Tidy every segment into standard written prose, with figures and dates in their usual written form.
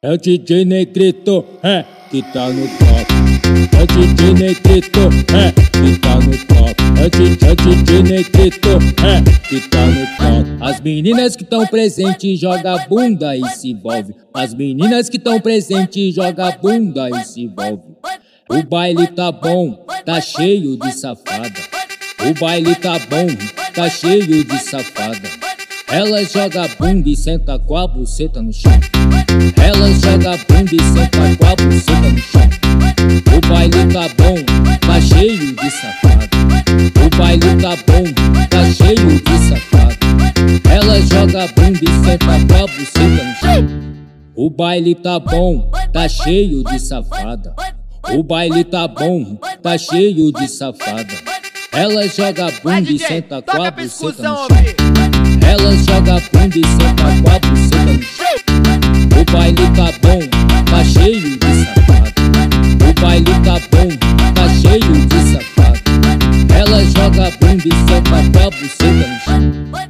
É o DJ Negrito, que tá no top. É o DJ Negrito, que tá no top. É o DJ Negrito, que tá no top. As meninas que tão presentes joga a bunda e se envolve. As meninas que tão presentes joga a bunda e se envolve. O baile tá bom, tá cheio de safada. O baile tá bom, tá cheio de safada. Ela joga bunda e senta com a buceta no chão. Ela joga bunda e senta com a buceta no chão. O baile tá bom, tá cheio de safada. O baile tá bom, tá cheio de safada. Ela joga bunda e senta com a buceta no chão. O baile tá bom, tá cheio de safada. O baile tá bom, tá cheio de safada. Ela joga bunda e senta com a buceta no chão. Ela joga bunda e senta com a buceta no chão. O baile tá bom, tá cheio de safada. O baile tá bom, tá cheio de safada. Ela joga bunda e senta com a buceta no chão.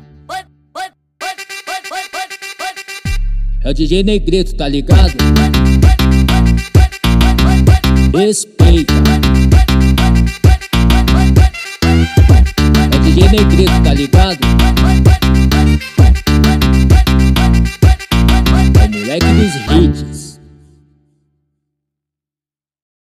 É o DJ Negrito, tá ligado? Respeita. É o DJ Negrito, tá ligado?